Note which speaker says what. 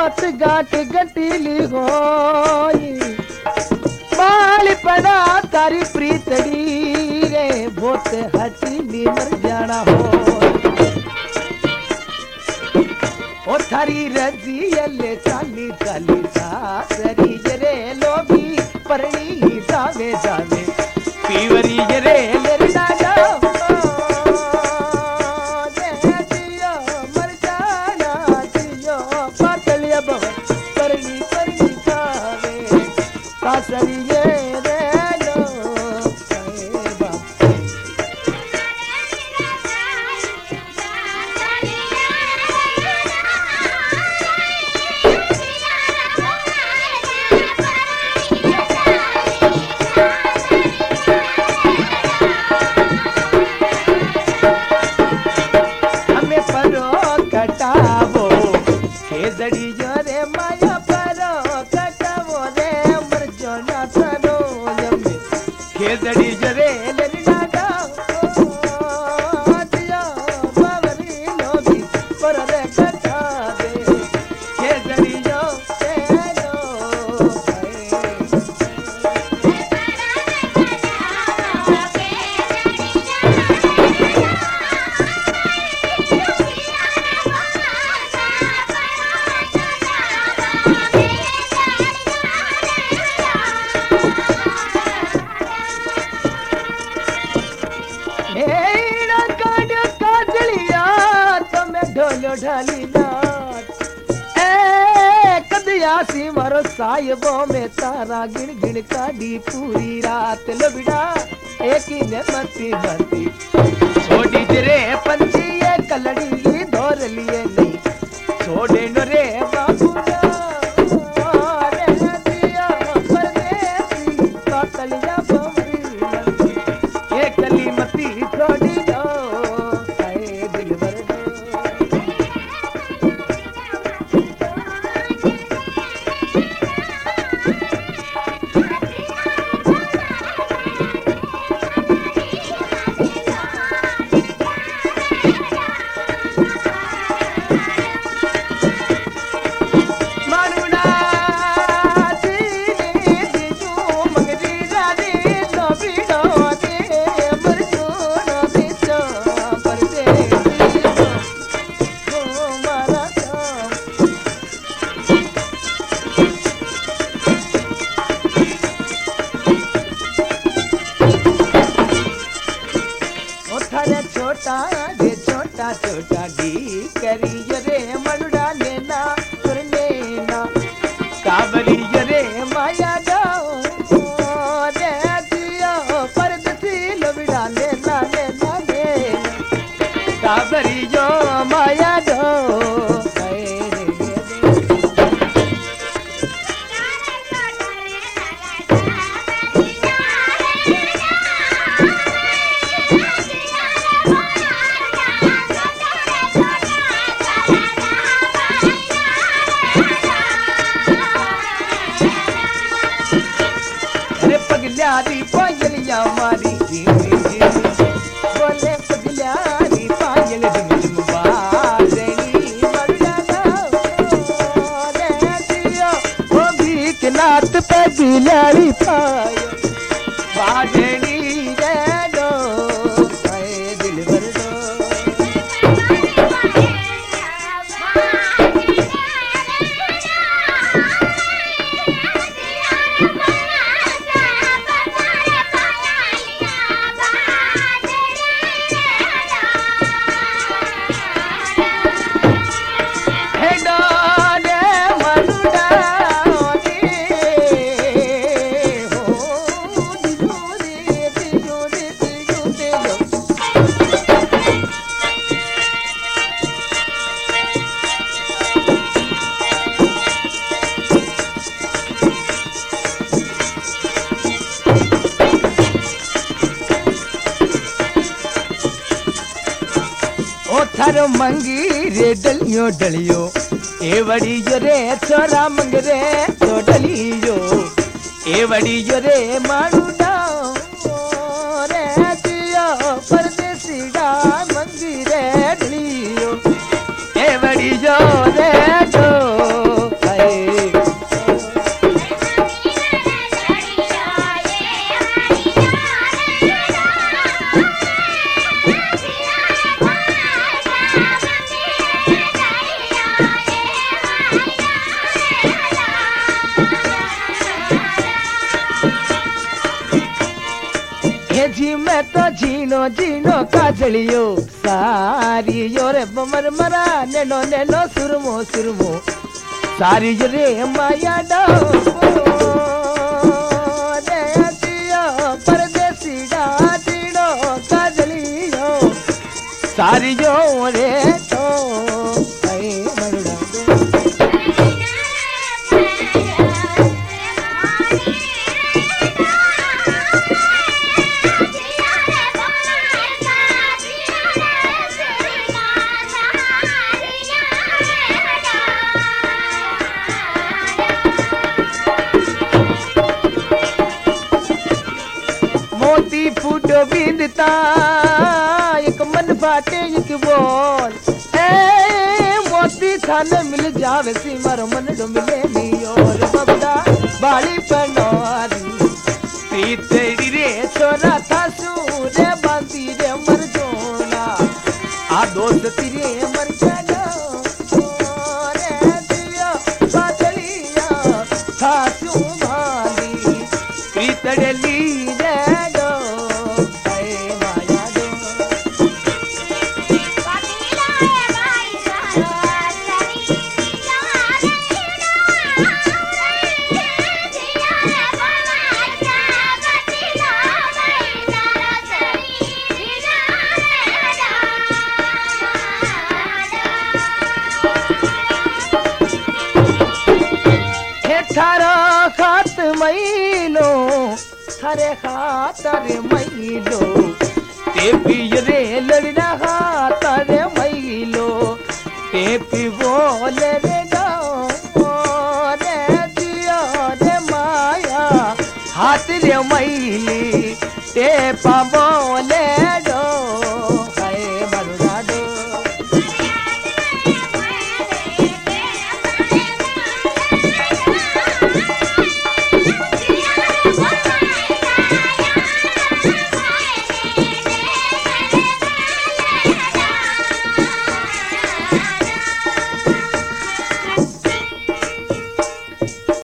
Speaker 1: बात गांठ गटीली होई बाल पड़ा तारी प्रीतड़ी रे बहुत हटीली मर जाना हो ओ थारी रजियले चाली चाली सासरी रे लोभी परणी जावे जावे पीवरी रे लरना जाओ सी मारो साहिबो में तारा गिण गिण काढ़ी पूरी रात लबिड़ा एक ही ने मती मती छोड़ी रे पंछी ये कलड़ी धोर लिए नहीं छोड़े न रे बाबू रे दिया परदेसी कातलिया बमरी ये कली मती छोड़ी दो आए दिल भर छोटा छोटा डी करी रे मनुड़ा लेना और लेना काबरी रे माया जाओ रे दिया परदेसी लबिड़ा लेना लेना लेना काबरी जो माया जाओ पगल्यारी पायलिया मारी झिमी झिमी बोले पगल्यारी पायल झिम झिम बाजनी मरना रे दिया वो भी के नात पे बिलारी पायो बाजनी रे दो आए दिल भर दो थारो मंगी रे डलियो डलियो ए वड़ी जो रे छोरा मंग रे तो डलियो ए वड़ी जो रे मारू डाओ रे दियो परदेसी डा मंगी रे डलियो ए वड़ी जो रे जो जी मैं तो झीनो झीनो काजलियो सारी यो रे मर मरा नेनो नेनो सुरमो सुरमो सारी यो रे माया डो रे दियो परदेसी डा झीनो काजलियो सारी यो रे तो मोती फूटो बिंदता एक मन बाटे एक बोल मोती थाने मिल जावे सी मारो मन डो मिले नी और बबदा बाली पनोरी पीतड़ी रे छोरा था सूरे बांधी रे मर जोना आ दोस्त तेरे मर जाना रे दिया बादलिया था सू भाली पीतड़ी रे थारा खात मैलो थारे खातर मैलो ते पियरे लड़ना खातर मैलो ते पी बोले रे डो रे दियो रे माया हाथ रे मैली ते पा बोले